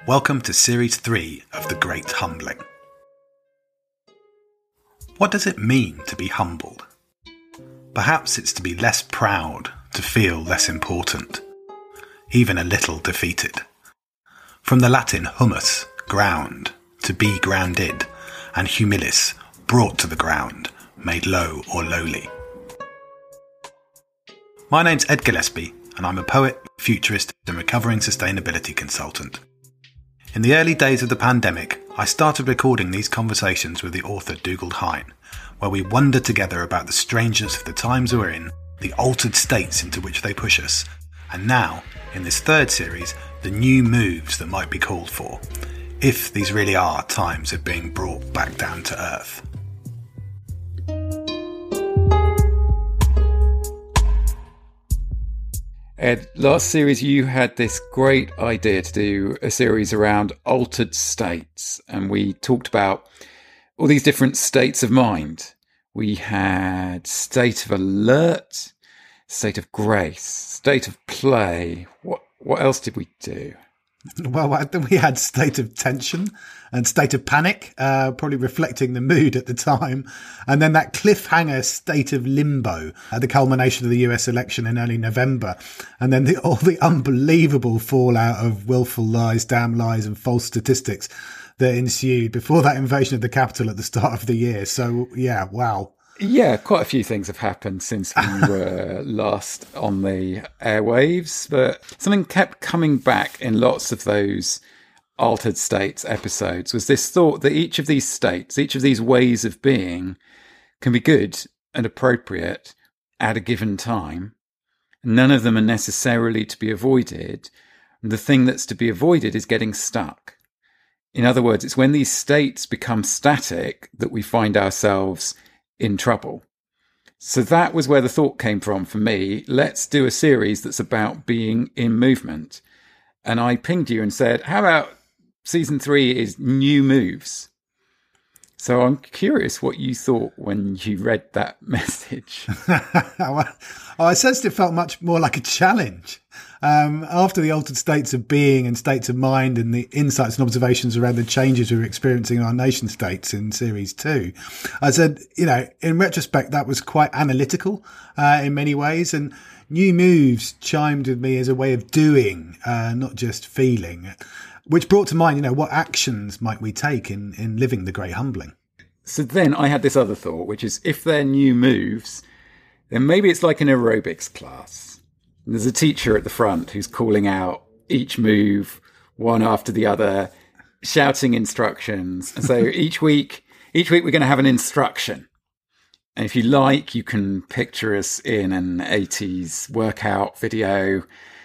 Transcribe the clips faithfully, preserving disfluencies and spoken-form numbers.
Welcome to Series three of The Great Humbling. What does it mean to be humbled? Perhaps it's to be less proud, to feel less important, even a little defeated. From the Latin humus, ground, to be grounded, and humilis, brought to the ground, made low or lowly. My name's Ed Gillespie, and I'm a poet, futurist, and recovering sustainability consultant. In the early days of the pandemic, I started recording these conversations with the author Dougal Hine, where we wonder together about the strangeness of the times we're in, the altered states into which they push us, and now, in this third series, the new moves that might be called for, if these really are times of being brought back down to earth. Ed, last series you had this great idea to do a series around altered states, and we talked about all these different states of mind. We had state of alert, state of grace, state of play. What what else did we do? Well, we had state of tension and state of panic, uh, probably reflecting the mood at the time. And then that cliffhanger state of limbo at the culmination of the U S election in early November. And then the, all the unbelievable fallout of willful lies, damn lies and false statistics that ensued before that invasion of the Capitol at the start of the year. So, yeah, wow. Yeah, quite a few things have happened since we were last on the airwaves, but something kept coming back in lots of those altered states episodes was this thought that each of these states, each of these ways of being can be good and appropriate at a given time. None of them are necessarily to be avoided. And the thing that's to be avoided is getting stuck. In other words, it's when these states become static that we find ourselves in trouble. So that was where the thought came from for me. Let's do a series that's about being in movement. And I pinged you and said, how about season three is new moves? So I'm curious what you thought when you read that message. Oh, I sensed it felt much more like a challenge. Um, after the altered states of being and states of mind and the insights and observations around the changes we were experiencing in our nation states in series two, I said, you know, in retrospect, that was quite analytical uh, in many ways. And new moves chimed with me as a way of doing, uh, not just feeling, which brought to mind, you know, what actions might we take in, in living the great humbling? So then I had this other thought, which is if they're new moves, then maybe it's like an aerobics class. And there's a teacher at the front who's calling out each move one after the other, shouting instructions. And so each week, each week we're going to have an instruction. And if you like, you can picture us in an eighties workout video.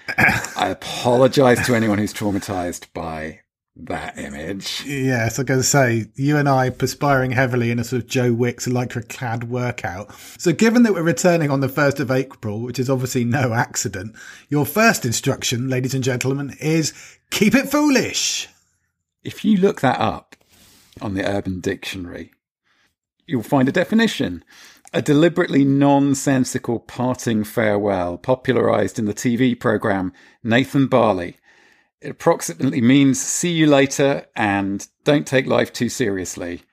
I apologize to anyone who's traumatized by that image. Yes, I was going to say, you and I perspiring heavily in a sort of Joe Wicks lycra-clad workout. So given that we're returning on the first of April, which is obviously no accident, your first instruction, ladies and gentlemen, is keep it foolish. If you look that up on the Urban Dictionary, you'll find a definition. A deliberately nonsensical parting farewell, popularised in the T V programme Nathan Barley. It approximately means see you later and don't take life too seriously.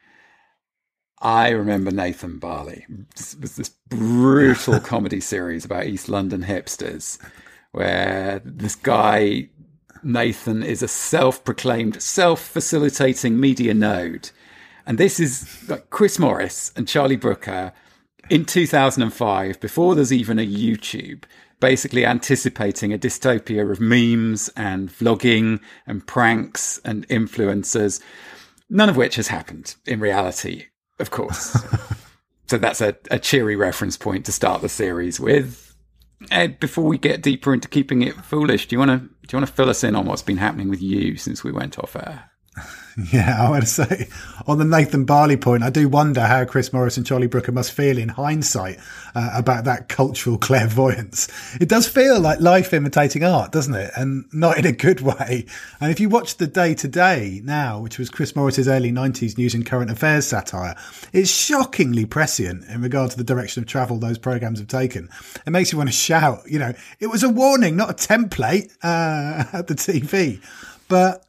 I remember Nathan Barley. It was this brutal comedy series about East London hipsters where this guy, Nathan, is a self-proclaimed, self-facilitating media node. And this is like Chris Morris and Charlie Brooker in two thousand five, before there's even a YouTube, basically anticipating a dystopia of memes and vlogging and pranks and influencers, none of which has happened in reality, of course. So that's a, a cheery reference point to start the series with. Ed, before we get deeper into keeping it foolish, do you want to do you want to fill us in on what's been happening with you since we went off air? Yeah, I want to say on the Nathan Barley point, I do wonder how Chris Morris and Charlie Brooker must feel in hindsight uh, about that cultural clairvoyance. It does feel like life imitating art, doesn't it? And not in a good way. And if you watch the Day to Day now, which was Chris Morris's early nineties news and current affairs satire, it's shockingly prescient in regard to the direction of travel those programmes have taken. It makes you want to shout, you know, it was a warning, not a template uh, at the T V. But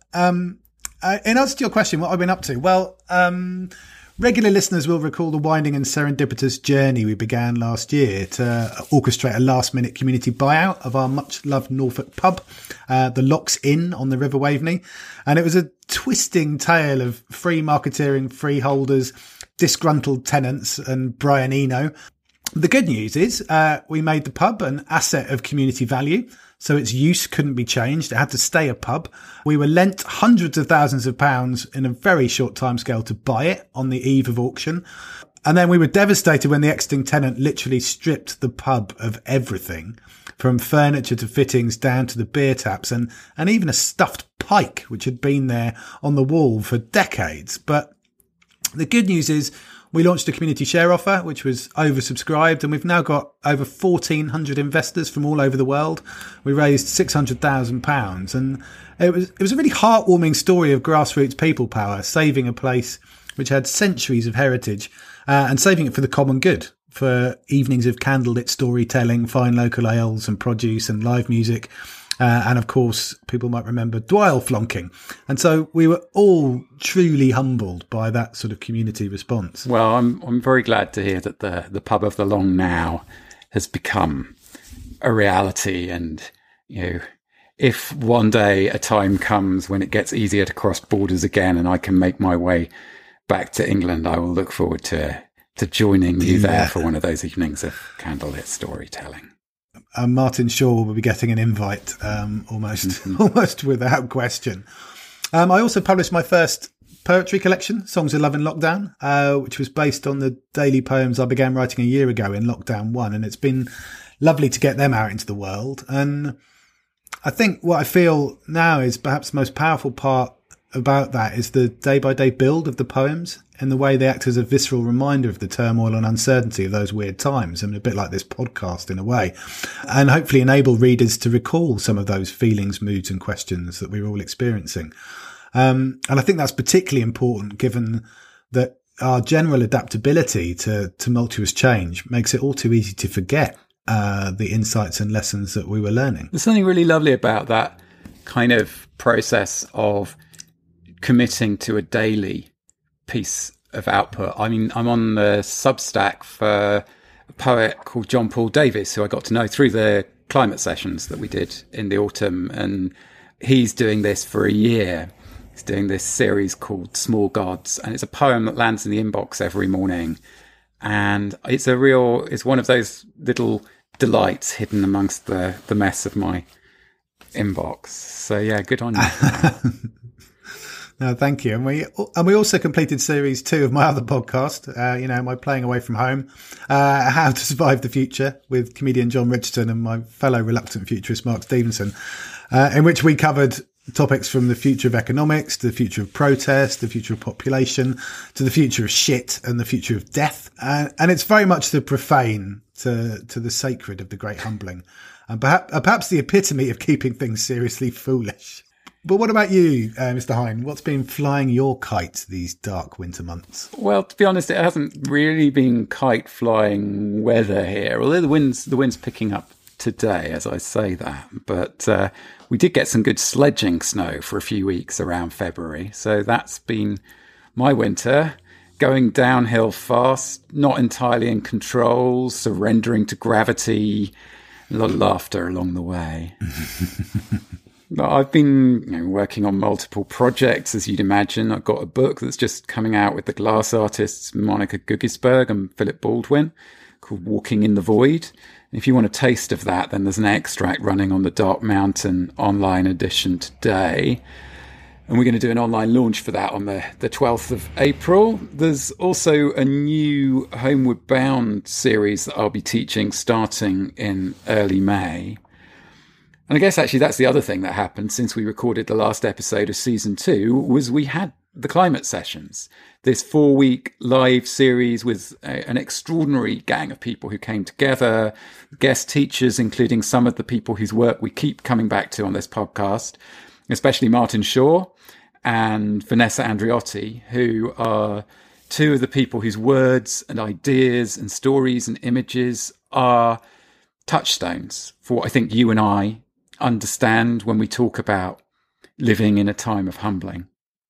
Um, uh, in answer to your question, what I've been up to? Well, um, regular listeners will recall the winding and serendipitous journey we began last year to orchestrate a last-minute community buyout of our much-loved Norfolk pub, uh, the Locks Inn on the River Waveney. And it was a twisting tale of free marketeering freeholders, disgruntled tenants and Brian Eno. The good news is uh, we made the pub an asset of community value, so its use couldn't be changed. It had to stay a pub. We were lent hundreds of thousands of pounds in a very short timescale to buy it on the eve of auction. And then we were devastated when the exiting tenant literally stripped the pub of everything, from furniture to fittings down to the beer taps and, and even a stuffed pike, which had been there on the wall for decades. But the good news is we launched a community share offer, which was oversubscribed, and we've now got over fourteen hundred investors from all over the world. We raised six hundred thousand pounds, and it was it was a really heartwarming story of grassroots people power, saving a place which had centuries of heritage, uh, and saving it for the common good, for evenings of candlelit storytelling, fine local ales and produce and live music. Uh, and of course, people might remember Dwyle flonking. And so we were all truly humbled by that sort of community response. Well, I'm I'm very glad to hear that the, the Pub of the Long Now has become a reality. And, you know, if one day a time comes when it gets easier to cross borders again and I can make my way back to England, I will look forward to, to joining you yeah. there for one of those evenings of candlelit storytelling. And Martin Shaw will be getting an invite um, almost mm-hmm. almost without question. Um, I also published my first poetry collection, Songs of Love in Lockdown, uh, which was based on the daily poems I began writing a year ago in Lockdown one. And it's been lovely to get them out into the world. And I think what I feel now is perhaps the most powerful part about that is the day-by-day build of the poems and the way they act as a visceral reminder of the turmoil and uncertainty of those weird times. I mean, a bit like this podcast in a way, and hopefully enable readers to recall some of those feelings, moods and questions that we're all experiencing. Um, and I think that's particularly important given that our general adaptability to tumultuous change makes it all too easy to forget uh, the insights and lessons that we were learning. There's something really lovely about that kind of process of committing to a daily piece of output. I mean, I'm on the Substack for a poet called John Paul Davis, who I got to know through the climate sessions that we did in the autumn. And he's doing this for a year. He's doing this series called Small Gods. And it's a poem that lands in the inbox every morning. And it's a real, it's one of those little delights hidden amongst the, the mess of my inbox. So yeah, good on you. No, thank you. And we and we also completed series two of my other podcast, uh, you know, my Playing Away from Home, uh, How to Survive the Future, with comedian John Richardson and my fellow reluctant futurist Mark Stevenson, uh, in which we covered topics from the future of economics to the future of protest, the future of population, to the future of shit and the future of death. Uh, and it's very much the profane to, to the sacred of the great humbling, and perhaps, uh, perhaps the epitome of keeping things seriously foolish. But what about you, uh, Mister Hine? What's been flying your kite these dark winter months? Well, to be honest, it hasn't really been kite flying weather here. Although the wind's the wind's picking up today, as I say that. But uh, we did get some good sledging snow for a few weeks around February. So that's been my winter. Going downhill fast, not entirely in control, surrendering to gravity, a lot of laughter along the way. I've been you know, working on multiple projects, as you'd imagine. I've got a book that's just coming out with the glass artists Monica Guggisberg and Philip Baldwin called Walking in the Void. And if you want a taste of that, then there's an extract running on the Dark Mountain online edition today. And we're going to do an online launch for that on the, the twelfth of April. There's also a new Homeward Bound series that I'll be teaching starting in early May. And I guess actually that's the other thing that happened since we recorded the last episode of season two was we had the climate sessions, this four week live series with a, an extraordinary gang of people who came together, guest teachers, including some of the people whose work we keep coming back to on this podcast, especially Martin Shaw and Vanessa Andriotti, who are two of the people whose words and ideas and stories and images are touchstones for what I think you and I understand when we talk about living in a time of humbling.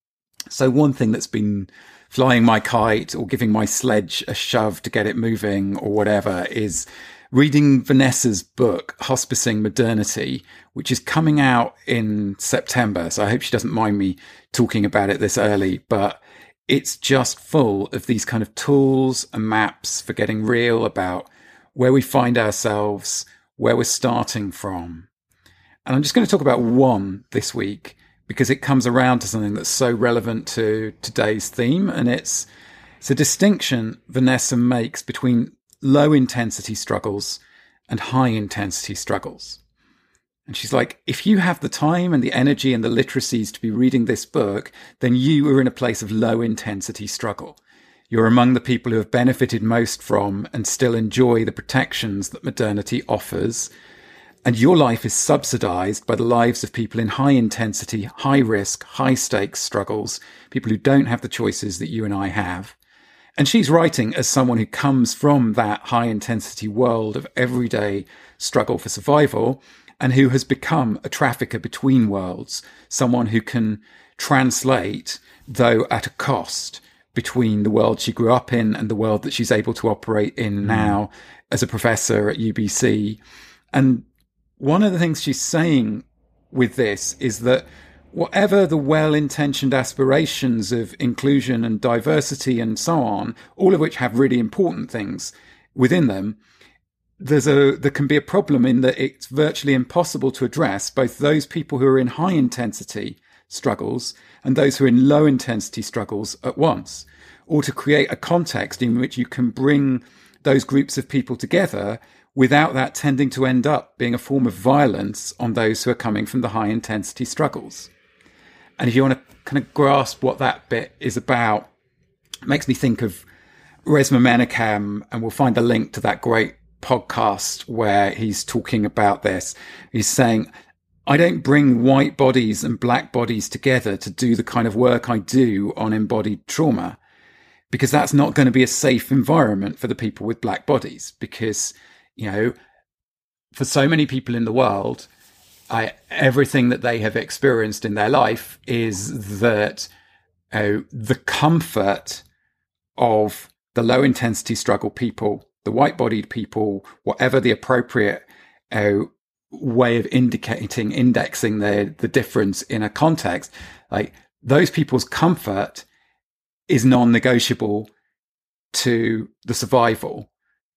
So one thing that's been flying my kite or giving my sledge a shove to get it moving or whatever is reading Vanessa's book, Hospicing Modernity, which is coming out in September. So I hope she doesn't mind me talking about it this early, but it's just full of these kind of tools and maps for getting real about where we find ourselves, where we're starting from. And I'm just going to talk about one this week because it comes around to something that's so relevant to today's theme. And it's, it's a distinction Vanessa makes between low intensity struggles and high intensity struggles. And she's like, if you have the time and the energy and the literacies to be reading this book, then you are in a place of low intensity struggle. You're among the people who have benefited most from and still enjoy the protections that modernity offers. And your life is subsidized by the lives of people in high intensity, high risk, high stakes struggles, people who don't have the choices that you and I have. And she's writing as someone who comes from that high intensity world of everyday struggle for survival and who has become a trafficker between worlds, someone who can translate, though at a cost, between the world she grew up in and the world that she's able to operate in now as a professor at U B C. And one of the things she's saying with this is that whatever the well-intentioned aspirations of inclusion and diversity and so on, all of which have really important things within them, there's a there can be a problem in that it's virtually impossible to address both those people who are in high intensity struggles and those who are in low intensity struggles at once, or to create a context in which you can bring those groups of people together without that tending to end up being a form of violence on those who are coming from the high intensity struggles. And if you want to kind of grasp what that bit is about, it makes me think of Resmaa Menakem, and we'll find a link to that great podcast where he's talking about this. He's saying, I don't bring white bodies and black bodies together to do the kind of work I do on embodied trauma, because that's not going to be a safe environment for the people with black bodies. Because, you know, for so many people in the world, I, everything that they have experienced in their life is that uh, the comfort of the low intensity struggle people, the white bodied people, whatever the appropriate uh, way of indicating, indexing the, the difference in a context, like those people's comfort is non-negotiable to the survival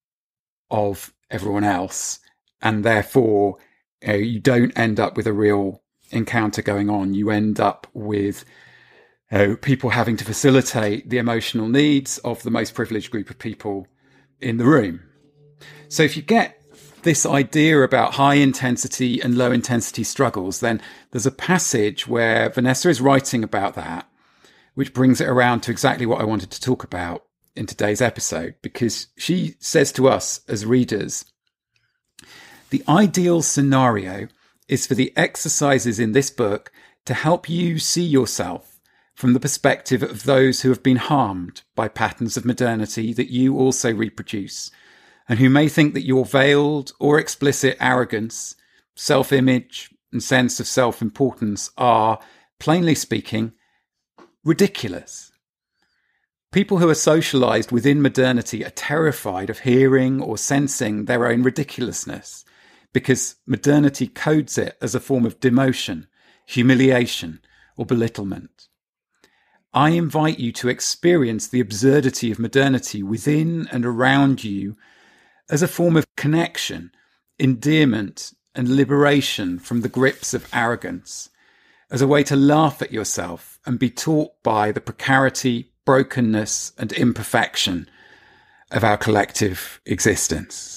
of everyone else. And therefore, uh, you don't end up with a real encounter going on. You end up with uh, people having to facilitate the emotional needs of the most privileged group of people in the room. So if you get this idea about high intensity and low intensity struggles, then there's a passage where Vanessa is writing about that, which brings it around to exactly what I wanted to talk about in today's episode, because she says to us as readers, the ideal scenario is for the exercises in this book to help you see yourself from the perspective of those who have been harmed by patterns of modernity that you also reproduce, and who may think that your veiled or explicit arrogance, self-image, and sense of self-importance are, plainly speaking, ridiculous. People who are socialized within modernity are terrified of hearing or sensing their own ridiculousness, because modernity codes it as a form of demotion, humiliation, or belittlement. I invite you to experience the absurdity of modernity within and around you as a form of connection, endearment, and liberation from the grips of arrogance, as a way to laugh at yourself and be taught by the precarity, brokenness, and imperfection of our collective existence.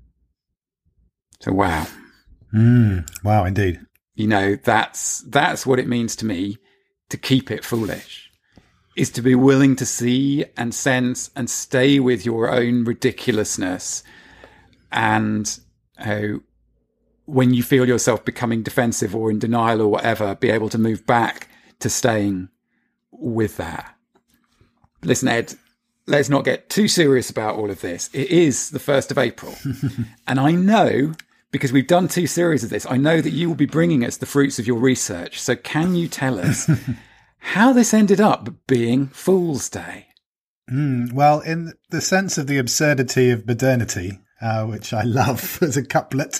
So, wow. Mm, wow, indeed. You know, that's that's what it means to me to keep it foolish, is to be willing to see and sense and stay with your own ridiculousness. And uh, when you feel yourself becoming defensive or in denial or whatever, be able to move back to staying with that. Listen, Ed, let's not get too serious about all of this. It is the first of April. And I know because we've done two series of this, I know that you will be bringing us the fruits of your research. So can you tell us how this ended up being Fool's Day? Mm, well, in the sense of the absurdity of modernity, uh, which I love as a couplet,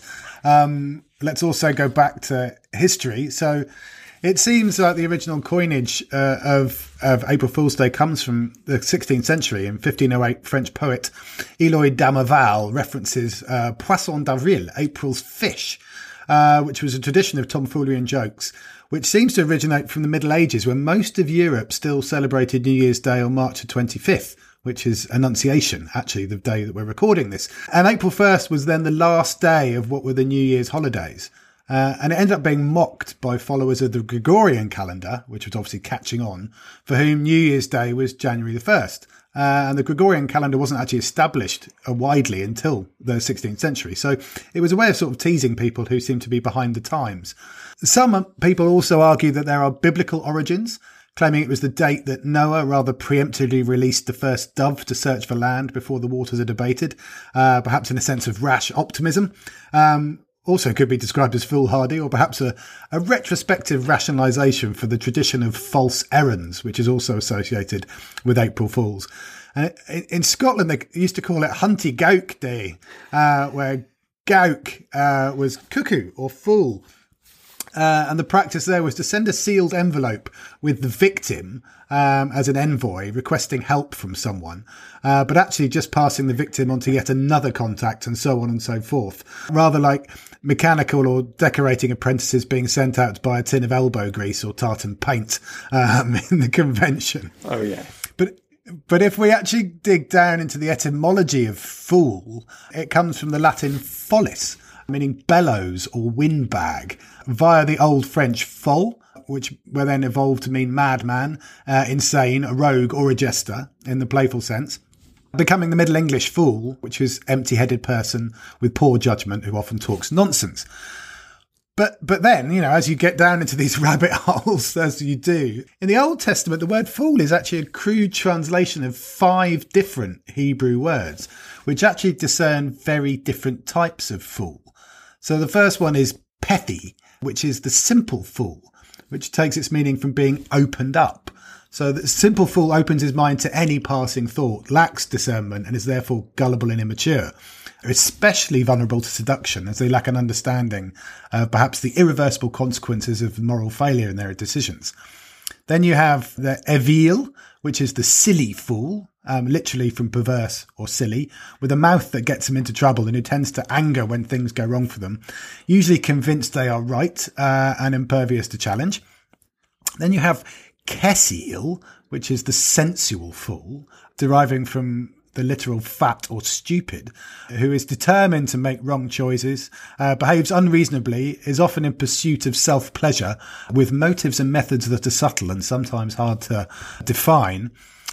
um, let's also go back to history. So it seems like the original coinage uh, of, of April Fool's Day comes from the sixteenth century. In fifteen oh eight, French poet Eloy d'Amerval references uh, Poisson d'avril, April's fish, uh, which was a tradition of tomfoolery and jokes, which seems to originate from the Middle Ages, when most of Europe still celebrated New Year's Day on March the twenty-fifth, which is Annunciation, actually, the day that we're recording this. And April first was then the last day of what were the New Year's holidays. Uh, and it ended up being mocked by followers of the Gregorian calendar, which was obviously catching on, for whom New Year's Day was January the first. Uh, and the Gregorian calendar wasn't actually established uh, widely until the sixteenth century. So it was a way of sort of teasing people who seemed to be behind the times. Some people also argue that there are biblical origins, claiming it was the date that Noah rather preemptively released the first dove to search for land before the waters had abated, uh, perhaps in a sense of rash optimism. Um, also could be described as foolhardy, or perhaps a, a retrospective rationalisation for the tradition of false errands, which is also associated with April Fools. And in Scotland, they used to call it Hunty Gauk Day, uh, where Gauk uh, was cuckoo or fool. Uh, and the practice there was to send a sealed envelope with the victim um, as an envoy requesting help from someone, uh, but actually just passing the victim on to yet another contact and so on and so forth. Rather like mechanical or decorating apprentices being sent out to buy a tin of elbow grease or tartan paint um, in the convention. Oh, yeah. But But if we actually dig down into the etymology of fool, it comes from the Latin follis, meaning bellows or windbag, via the Old French folle, which were then evolved to mean madman, uh, insane, a rogue or a jester in the playful sense, becoming the Middle English fool, which is empty-headed person with poor judgment who often talks nonsense. But but then, you know, as you get down into these rabbit holes, as you do, in the Old Testament, the word fool is actually a crude translation of five different Hebrew words, which actually discern very different types of fool. So the first one is pethi, which is the simple fool, which takes its meaning from being opened up. So the simple fool opens his mind to any passing thought, lacks discernment, and is therefore gullible and immature. Are especially vulnerable to seduction, as they lack an understanding of perhaps the irreversible consequences of moral failure in their decisions. Then you have the evil, which is the silly fool, um, literally from perverse or silly, with a mouth that gets them into trouble and who tends to anger when things go wrong for them, usually convinced they are right uh, and impervious to challenge. Then you have kesil, which is the sensual fool, deriving from the literal fat or stupid, who is determined to make wrong choices, uh, behaves unreasonably, is often in pursuit of self-pleasure, with motives and methods that are subtle and sometimes hard to define.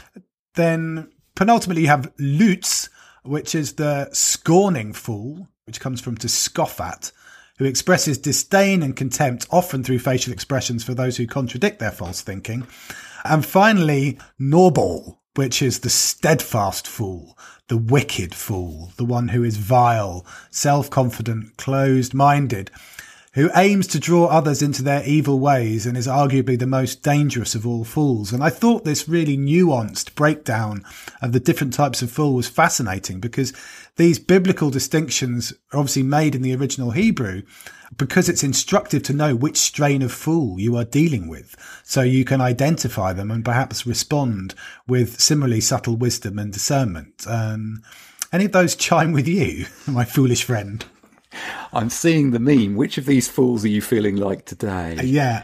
Then penultimately you have lutz, which is the scorning fool, which comes from to scoff at, who expresses disdain and contempt, often through facial expressions for those who contradict their false thinking. And finally, noble, which is the steadfast fool, the wicked fool, the one who is vile, self-confident, closed-minded, who aims to draw others into their evil ways and is arguably the most dangerous of all fools. And I thought this really nuanced breakdown of the different types of fool was fascinating, because these biblical distinctions are obviously made in the original Hebrew because it's instructive to know which strain of fool you are dealing with, so you can identify them and perhaps respond with similarly subtle wisdom and discernment. Um, any of those chime with you, my foolish friend? I'm seeing the meme. Which of these fools are you feeling like today? Yeah.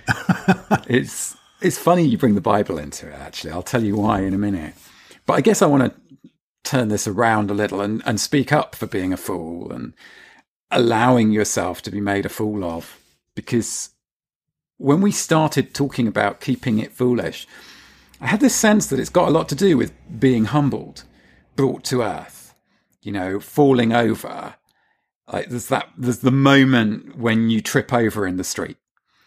it's it's funny you bring the Bible into it, actually. I'll tell you why in a minute. But I guess I want to turn this around a little and, and speak up for being a fool and allowing yourself to be made a fool of. Because when we started talking about keeping it foolish, I had this sense that it's got a lot to do with being humbled, brought to earth, you know, falling over. Like there's that, there's the moment when you trip over in the street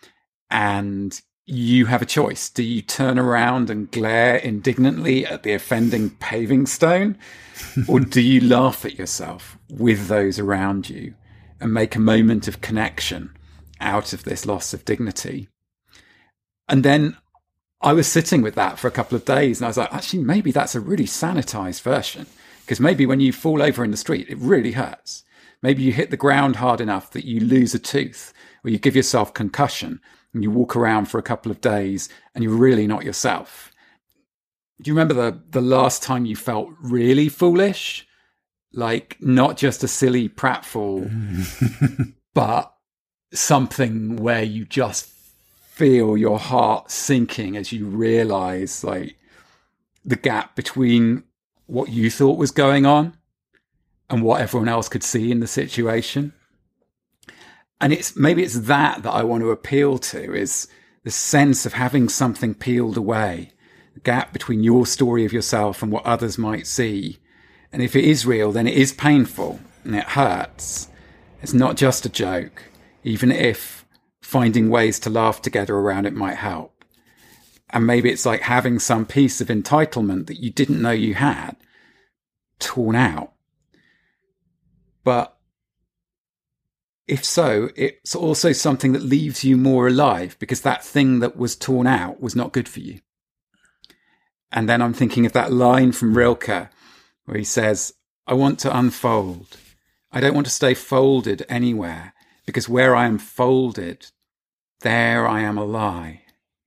and you have a choice. Do you turn around and glare indignantly at the offending paving stone, or do you laugh at yourself with those around you and make a moment of connection out of this loss of dignity. And then I was sitting with that for a couple of days and I was like, actually, maybe that's a really sanitized version. Because maybe when you fall over in the street, it really hurts. Maybe you hit the ground hard enough that you lose a tooth, or you give yourself concussion and you walk around for a couple of days and you're really not yourself. Do you remember the, the last time you felt really foolish? Like not just a silly pratfall, but something where you just feel your heart sinking as you realize like the gap between what you thought was going on and what everyone else could see in the situation. And it's maybe it's that that I want to appeal to, is the sense of having something peeled away, the gap between your story of yourself and what others might see. And if it is real, then it is painful and it hurts. It's not just a joke, even if finding ways to laugh together around it might help. And maybe it's like having some piece of entitlement that you didn't know you had torn out. But if so, it's also something that leaves you more alive, because that thing that was torn out was not good for you. And then I'm thinking of that line from Rilke where he says, I want to unfold. I don't want to stay folded anywhere, because where I am folded, there I am a lie.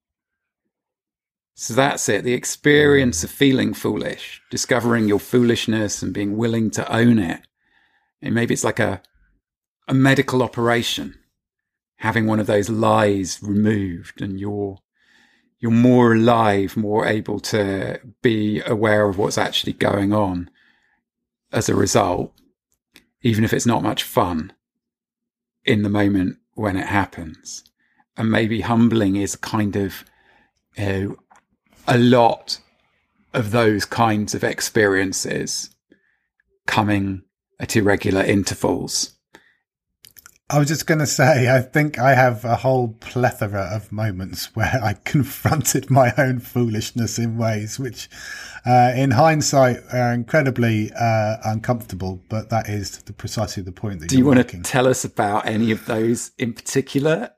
So that's it. The experience of feeling foolish, discovering your foolishness and being willing to own it. And maybe it's like a, a medical operation, having one of those lies removed, and you're, you're more alive, more able to be aware of what's actually going on as a result, even if it's not much fun in the moment when it happens. And maybe humbling is kind of, you know, a lot of those kinds of experiences coming at irregular intervals. I was just going to say, I think I have a whole plethora of moments where I confronted my own foolishness in ways which, uh, in hindsight, are incredibly uh, uncomfortable. But that is the, precisely the point that Do you're you want making. to tell us about any of those in particular?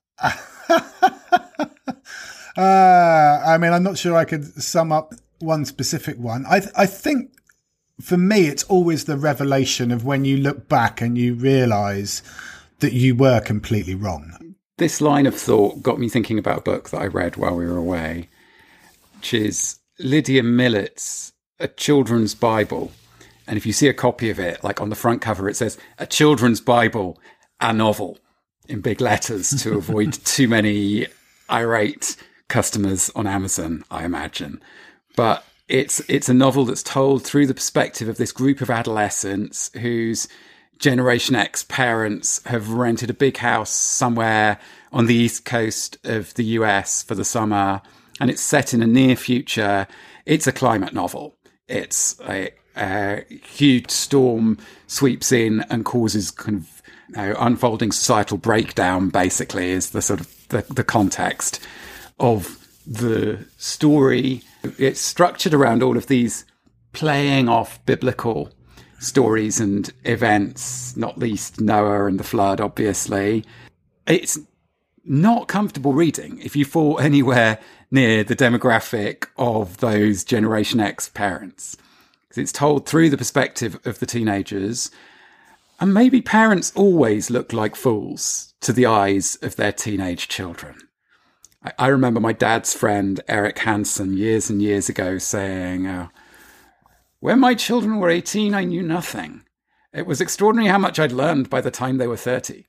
Uh, I mean, I'm not sure I could sum up one specific one. I, th- I think for me, it's always the revelation of when you look back and you realise that you were completely wrong. This line of thought got me thinking about a book that I read while we were away, which is Lydia Millet's A Children's Bible. And if you see a copy of it, like on the front cover, it says, A Children's Bible, a novel, in big letters to avoid too many irate customers on Amazon, I imagine. But it's it's a novel that's told through the perspective of this group of adolescents whose Generation X parents have rented a big house somewhere on the east coast of the U S for the summer, and it's set in a near future. It's a climate novel. It's a, a huge storm sweeps in and causes kind of, you know, unfolding societal breakdown, basically, is the sort of the, the context of the story. It's structured around all of these playing off biblical stories and events, not least Noah and the flood, obviously. It's not comfortable reading if you fall anywhere near the demographic of those Generation X parents, because it's told through the perspective of the teenagers. And maybe parents always look like fools to the eyes of their teenage children. I, I remember my dad's friend, Eric Hansen, years and years ago saying, uh, when my children were eighteen, I knew nothing. It was extraordinary how much I'd learned by the time they were thirty.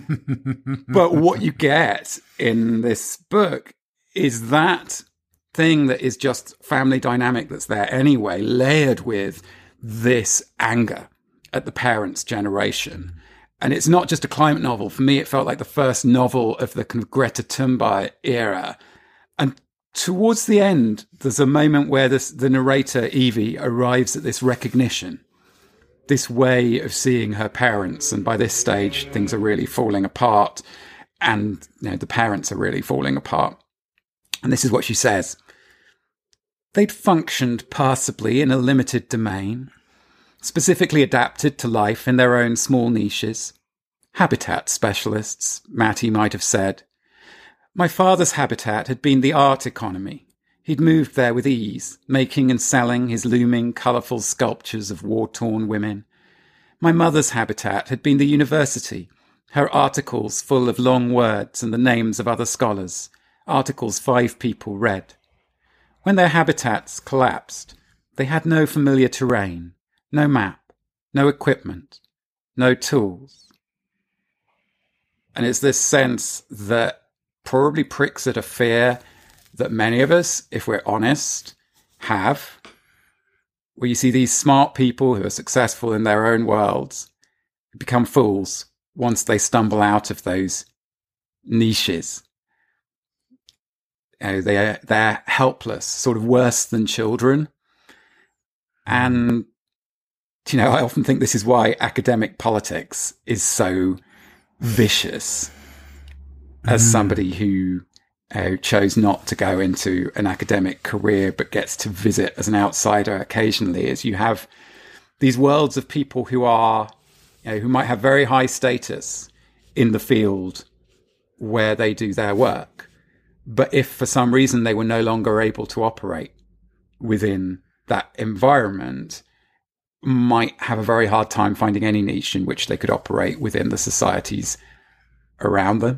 But what you get in this book is that thing that is just family dynamic that's there anyway, layered with this anger at the parents' generation. And it's not just a climate novel. For me, it felt like the first novel of the kind of Greta Thunberg era. And towards the end, there's a moment where this, the narrator, Evie, arrives at this recognition, this way of seeing her parents. And by this stage, things are really falling apart. And, you know, the parents are really falling apart. And this is what she says. They'd functioned passably in a limited domain, specifically adapted to life in their own small niches. habitat specialists, Matty might have said. My father's habitat had been the art economy. He'd moved there with ease, making and selling his looming, colourful sculptures of war-torn women. My mother's habitat had been the university, her articles full of long words and the names of other scholars, articles five people read. When their habitats collapsed, they had no familiar terrain, no map, no equipment, no tools. And it's this sense that probably pricks at a fear that many of us, if we're honest, have, where you see these smart people who are successful in their own worlds become fools once they stumble out of those niches. You know, they're, they're helpless, sort of worse than children. And, you know, I often think this is why academic politics is so vicious. As mm. somebody who uh, chose not to go into an academic career but gets to visit as an outsider occasionally, is you have these worlds of people who are, you know, who might have very high status in the field where they do their work. But if for some reason they were no longer able to operate within that environment, might have a very hard time finding any niche in which they could operate within the societies around them.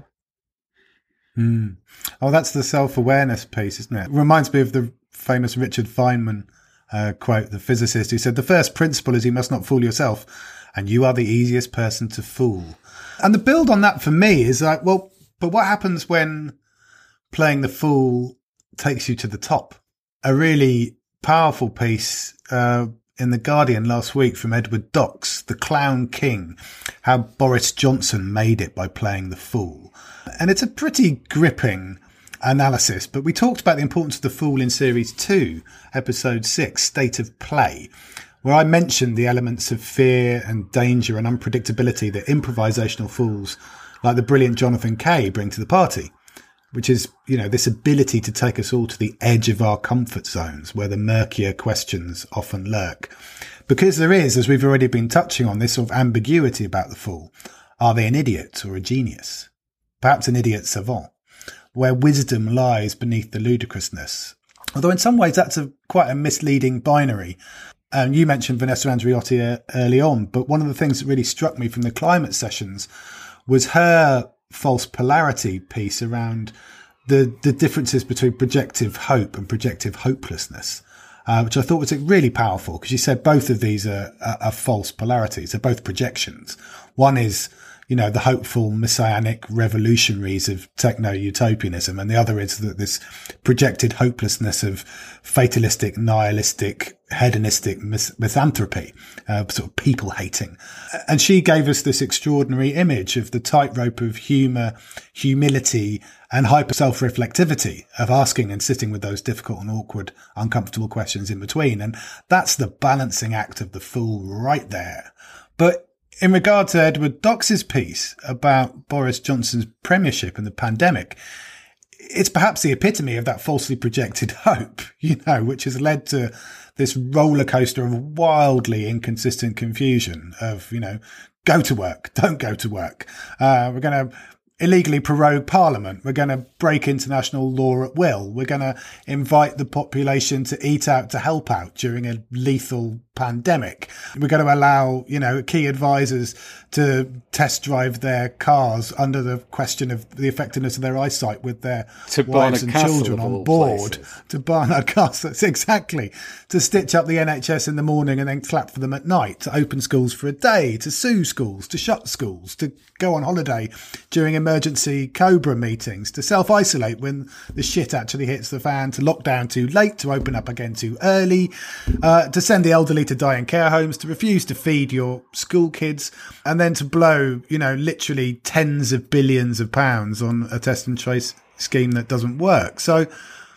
Mm. Oh, that's the self-awareness piece, isn't it? It reminds me of the famous Richard Feynman uh, quote, the physicist, who said, the first principle is you must not fool yourself, and you are the easiest person to fool. And the build on that for me is like, well, but what happens when playing the fool takes you to the top? A really powerful piece uh, in The Guardian last week from Edward Docks, The Clown King, how Boris Johnson made it by playing the fool. And it's a pretty gripping analysis, but we talked about the importance of the fool in series two, episode six, State of Play, where I mentioned the elements of fear and danger and unpredictability that improvisational fools like the brilliant Jonathan Kay bring to the party, which is, you know, this ability to take us all to the edge of our comfort zones where the murkier questions often lurk. Because there is, as we've already been touching on, this sort of ambiguity about the fool. Are they an idiot or a genius? Perhaps an idiot savant, where wisdom lies beneath the ludicrousness. Although in some ways that's a quite a misleading binary. Um, you mentioned Vanessa Andreotti early on, but one of the things that really struck me from the climate sessions was her false polarity piece around the, the differences between projective hope and projective hopelessness, uh, which I thought was really powerful, because she said both of these are, are, are false polarities. They're both projections. One is, you know, the hopeful messianic revolutionaries of techno-utopianism, and the other is the, this projected hopelessness of fatalistic, nihilistic, hedonistic mis- misanthropy, uh, sort of people hating. And she gave us this extraordinary image of the tightrope of humour, humility, and hyper self-reflectivity of asking and sitting with those difficult and awkward, uncomfortable questions in between. And that's the balancing act of the fool right there. But in regard to Edward Docks's piece about Boris Johnson's premiership and the pandemic, it's perhaps the epitome of that falsely projected hope, you know, which has led to this roller coaster of wildly inconsistent confusion of, you know, go to work, don't go to work. Uh, we're going to illegally prorogue Parliament. We're going to break international law at will. We're going to invite the population to eat out, to help out during a lethal pandemic. We're going to allow, you know, key advisors to test drive their cars under the question of the effectiveness of their eyesight with their to wives and children on board. Places. To Barnard Castle. Exactly. To stitch up the N H S in the morning and then clap for them at night. To open schools for a day. To sue schools. To shut schools. To go on holiday during emergency COBRA meetings. To self-isolate when the shit actually hits the fan. To lock down too late. To open up again too early. Uh, to send the elderly to die in care homes. To refuse to feed your school kids. And then to blow, you know, literally tens of billions of pounds on a test and trace scheme that doesn't work. So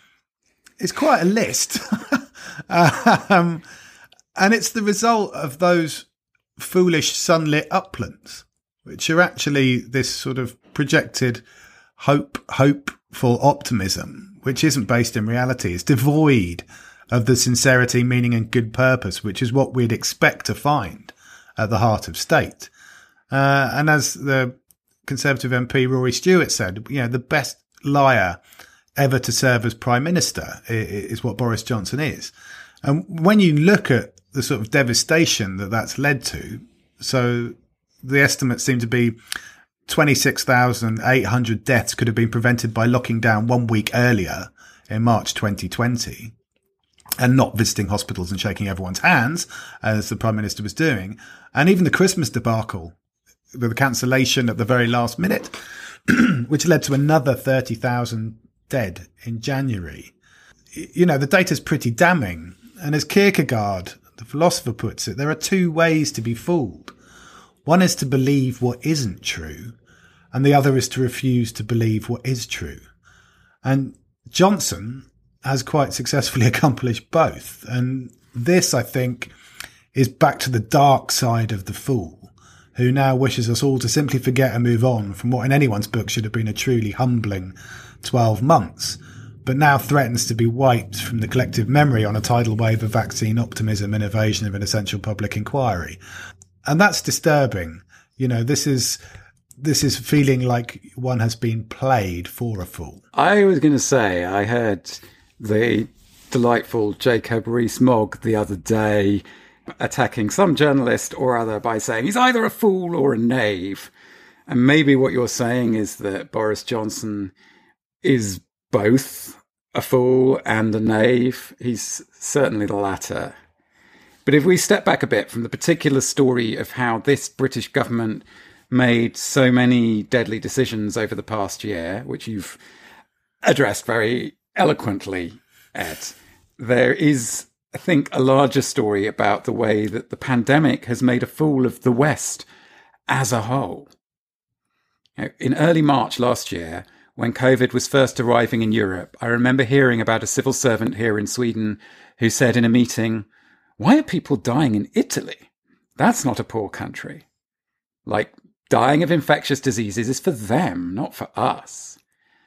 it's quite a list. um, and it's the result of those foolish sunlit uplands, which are actually this sort of projected hope, hopeful optimism, which isn't based in reality. It's devoid of the sincerity, meaning and good purpose, which is what we'd expect to find at the heart of state. Uh, and as the Conservative M P Rory Stewart said, you know, the best liar ever to serve as Prime Minister is what Boris Johnson is. And when you look at the sort of devastation that that's led to, so the estimates seem to be twenty-six thousand eight hundred deaths could have been prevented by locking down one week earlier in March twenty twenty and not visiting hospitals and shaking everyone's hands, as the Prime Minister was doing. And even the Christmas debacle, with the cancellation at the very last minute, which led to another thirty thousand dead in January. You know, the data's pretty damning. And as Kierkegaard, the philosopher, puts it, there are two ways to be fooled. One is to believe what isn't true, and the other is to refuse to believe what is true. And Johnson has quite successfully accomplished both. And this, I think, is back to the dark side of the fool, who now wishes us all to simply forget and move on from what in anyone's book should have been a truly humbling twelve months, but now threatens to be wiped from the collective memory on a tidal wave of vaccine optimism and evasion of an essential public inquiry. And that's disturbing. You know, this is this is feeling like one has been played for a fool. I was going to say, I heard the delightful Jacob Rees-Mogg the other day attacking some journalist or other by saying he's either a fool or a knave. And maybe what you're saying is that Boris Johnson is both a fool and a knave. He's certainly the latter. But if we step back a bit from the particular story of how this British government made so many deadly decisions over the past year, which you've addressed very eloquently, Ed, there is, I think, a larger story about the way that the pandemic has made a fool of the West as a whole. You know, in early March last year, when COVID was first arriving in Europe, I remember hearing about a civil servant here in Sweden who said in a meeting, "Why are people dying in Italy? That's not a poor country. Like, dying of infectious diseases is for them, not for us."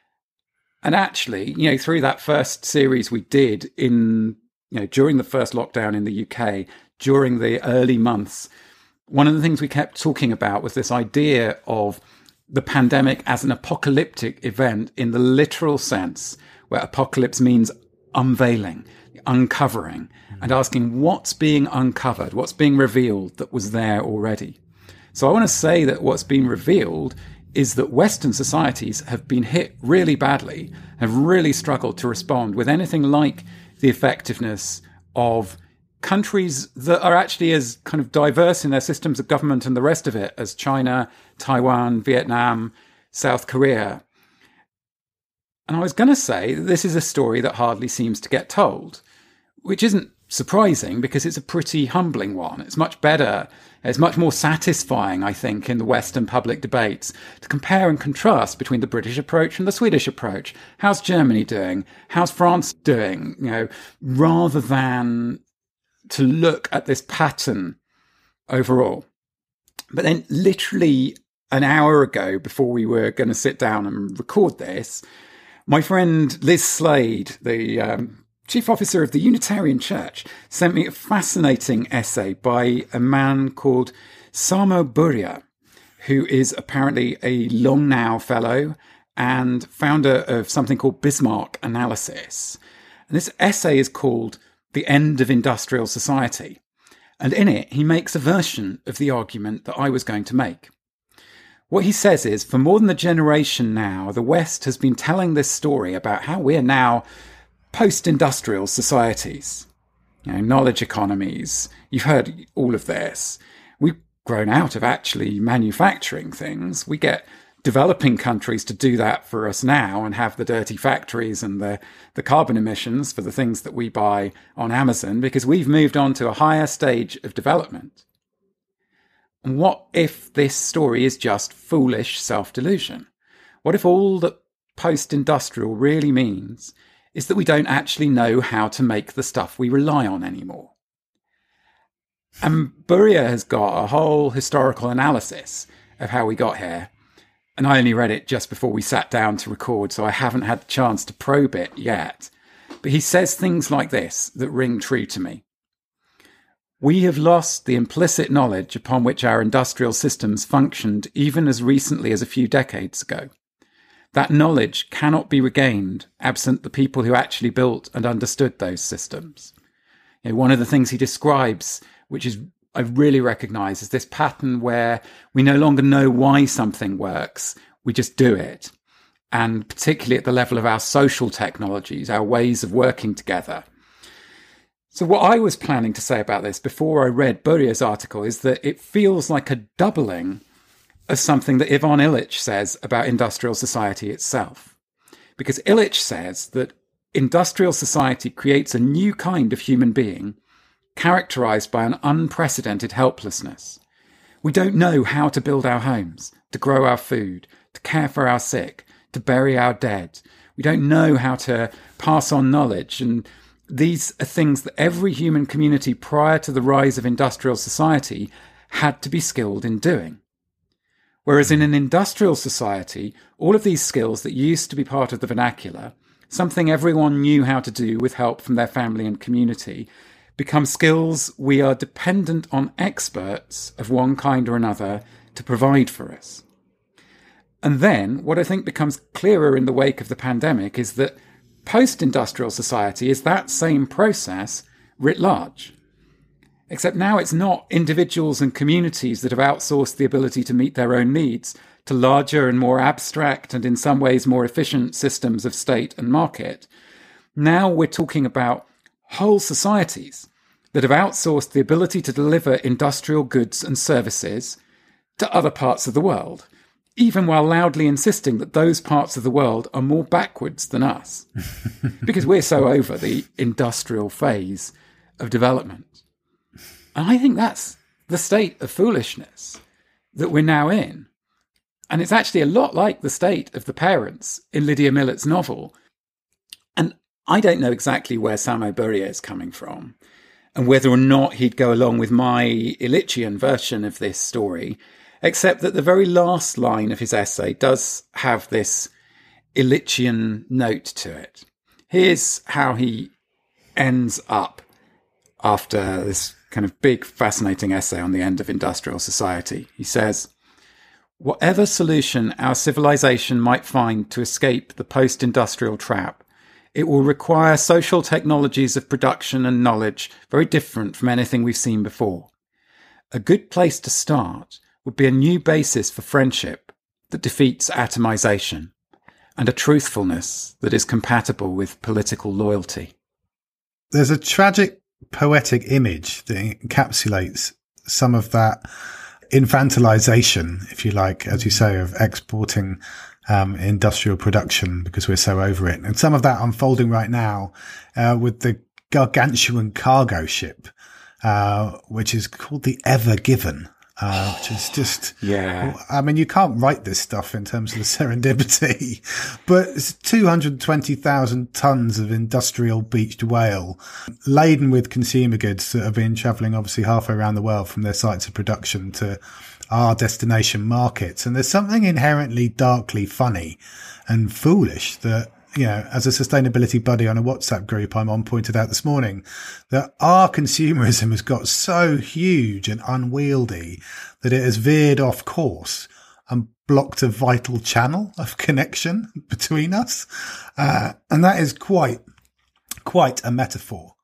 And actually, you know, through that first series we did in, you know, during the first lockdown in the U K, during the early months, one of the things we kept talking about was this idea of the pandemic as an apocalyptic event in the literal sense, where apocalypse means unveiling, uncovering, and asking what's being uncovered, what's being revealed that was there already. So I want to say that what's been revealed is that Western societies have been hit really badly, have really struggled to respond with anything like the effectiveness of countries that are actually as kind of diverse in their systems of government and the rest of it as China, Taiwan, Vietnam, South Korea. And I was going to say that this is a story that hardly seems to get told, which isn't surprising because it's a pretty humbling one. It's much better, it's much more satisfying, I think, in the Western public debates to compare and contrast between the British approach and the Swedish approach. How's Germany doing? How's France doing? You know, rather than to look at this pattern overall. But then literally an hour ago, before we were going to sit down and record this, my friend Liz Slade, the um, chief officer of the Unitarian Church, sent me a fascinating essay by a man called Samo Burja, who is apparently a Long Now fellow and founder of something called Bismarck Analysis. And this essay is called The End of Industrial Society. And in it, he makes a version of the argument that I was going to make. What he says is, for more than a generation now, the West has been telling this story about how we're now post-industrial societies, you know, knowledge economies. You've heard all of this. We've grown out of actually manufacturing things. We get developing countries to do that for us now and have the dirty factories and the, the carbon emissions for the things that we buy on Amazon because we've moved on to a higher stage of development. And what if this story is just foolish self-delusion? What if all that post-industrial really means is that we don't actually know how to make the stuff we rely on anymore? And Burja has got a whole historical analysis of how we got here. And I only read it just before we sat down to record, so I haven't had the chance to probe it yet. But he says things like this that ring true to me. We have lost the implicit knowledge upon which our industrial systems functioned even as recently as a few decades ago. That knowledge cannot be regained absent the people who actually built and understood those systems. You know, one of the things he describes, which is I really recognise, is this pattern where we no longer know why something works, we just do it. And particularly at the level of our social technologies, our ways of working together. So what I was planning to say about this before I read Buria's article is that it feels like a doubling of something that Ivan Illich says about industrial society itself. Because Illich says that industrial society creates a new kind of human being characterized by an unprecedented helplessness. We don't know how to build our homes, to grow our food, to care for our sick, to bury our dead. We don't know how to pass on knowledge. And these are things that every human community prior to the rise of industrial society had to be skilled in doing. Whereas in an industrial society, all of these skills that used to be part of the vernacular, something everyone knew how to do with help from their family and community, become skills we are dependent on experts of one kind or another to provide for us. And then what I think becomes clearer in the wake of the pandemic is that post-industrial society is that same process writ large. Except now it's not individuals and communities that have outsourced the ability to meet their own needs to larger and more abstract and in some ways more efficient systems of state and market. Now we're talking about whole societies that have outsourced the ability to deliver industrial goods and services to other parts of the world, even while loudly insisting that those parts of the world are more backwards than us, because we're so over the industrial phase of development. And I think that's the state of foolishness that we're now in. And it's actually a lot like the state of the parents in Lydia Millet's novel. And I don't know exactly where Samo Buria is coming from and whether or not he'd go along with my Illichian version of this story, except that the very last line of his essay does have this Illichian note to it. Here's how he ends up after this kind of big, fascinating essay on the end of industrial society. He says, "Whatever solution our civilization might find to escape the post-industrial trap, it will require social technologies of production and knowledge very different from anything we've seen before. A good place to start would be a new basis for friendship that defeats atomization and a truthfulness that is compatible with political loyalty." There's a tragic poetic image that encapsulates some of that infantilization, if you like, as you say, of exporting um, industrial production because we're so over it. And some of that unfolding right now uh, with the gargantuan cargo ship, uh, which is called the Ever Given. Uh, which is just, yeah. I mean, you can't write this stuff in terms of the serendipity, but it's two hundred twenty thousand tons of industrial beached whale laden with consumer goods that have been travelling obviously halfway around the world from their sites of production to our destination markets. And there's something inherently darkly funny and foolish that, you know, as a sustainability buddy on a WhatsApp group I'm on pointed out this morning, that our consumerism has got so huge and unwieldy that it has veered off course and blocked a vital channel of connection between us. Uh, and that is quite, quite a metaphor.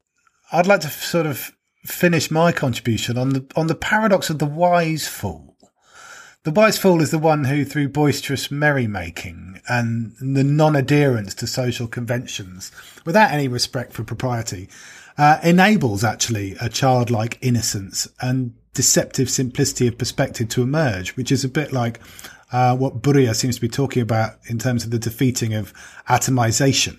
I'd like to sort of finish my contribution on the, on the paradox of the wise fool. The wise fool is the one who, through boisterous merrymaking and the non-adherence to social conventions, without any respect for propriety, uh, enables actually a childlike innocence and deceptive simplicity of perspective to emerge, which is a bit like uh, what Buria seems to be talking about in terms of the defeating of atomization.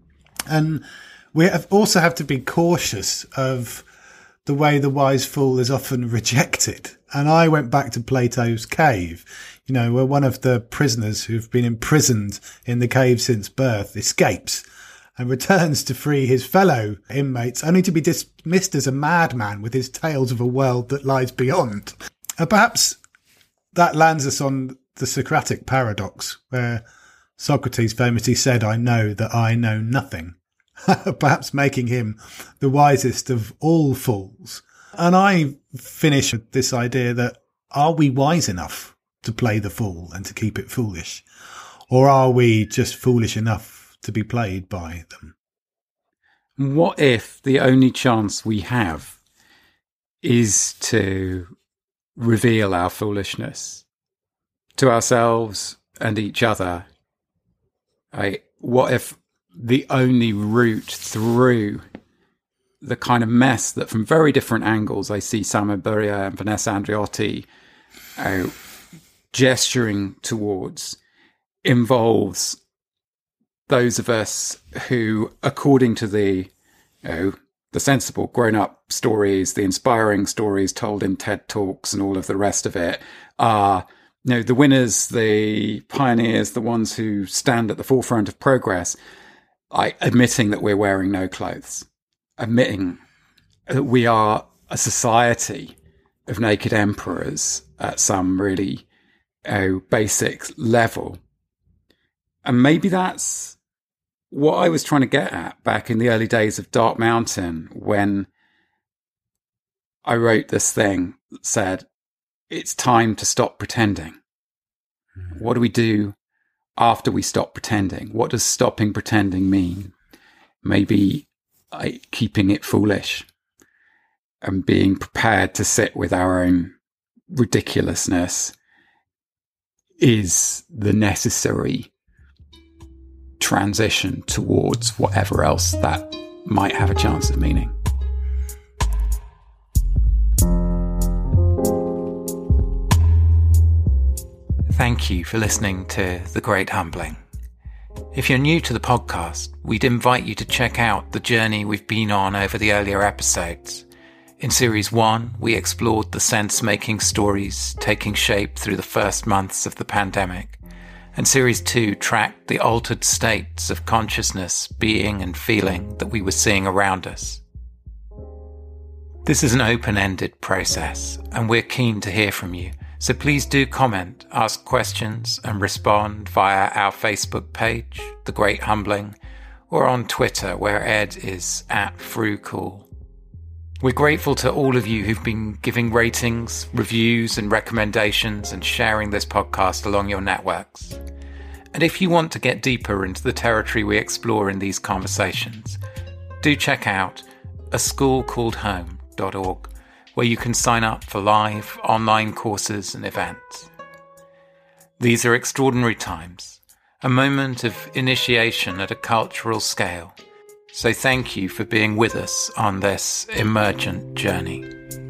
And we have also have to be cautious of the way the wise fool is often rejected. And I went back to Plato's cave, you know, where one of the prisoners who've been imprisoned in the cave since birth escapes and returns to free his fellow inmates, only to be dismissed as a madman with his tales of a world that lies beyond. And perhaps that lands us on the Socratic paradox, where Socrates famously said, "I know that I know nothing," perhaps making him the wisest of all fools. And I finish with this idea that, are we wise enough to play the fool and to keep it foolish? Or are we just foolish enough to be played by them? What if the only chance we have is to reveal our foolishness to ourselves and each other? Right? What if the only route through the kind of mess that from very different angles I see Samuel Burrier and Vanessa Andreotti uh, gesturing towards involves those of us who, according to the, you know, the sensible grown-up stories, the inspiring stories told in TED Talks and all of the rest of it, are, you know, the winners, the pioneers, the ones who stand at the forefront of progress, I, admitting that we're wearing no clothes, admitting that we are a society of naked emperors at some really uh, basic level. And maybe that's what I was trying to get at back in the early days of Dark Mountain, when I wrote this thing that said, it's time to stop pretending. Mm-hmm. What do we do after we stop pretending? What does stopping pretending mean? Maybe uh, keeping it foolish and being prepared to sit with our own ridiculousness is the necessary transition towards whatever else that might have a chance of meaning. Thank you for listening to The Great Humbling. If you're new to the podcast, we'd invite you to check out the journey we've been on over the earlier episodes. In Series one, we explored the sense-making stories taking shape through the first months of the pandemic. And Series two tracked the altered states of consciousness, being and feeling that we were seeing around us. This is an open-ended process, and we're keen to hear from you. So please do comment, ask questions, and respond via our Facebook page, The Great Humbling, or on Twitter, where Ed is at FruCool. We're grateful to all of you who've been giving ratings, reviews, and recommendations and sharing this podcast along your networks. And if you want to get deeper into the territory we explore in these conversations, do check out a school called home dot org, where you can sign up for live online courses and events. These are extraordinary times, a moment of initiation at a cultural scale. So thank you for being with us on this emergent journey.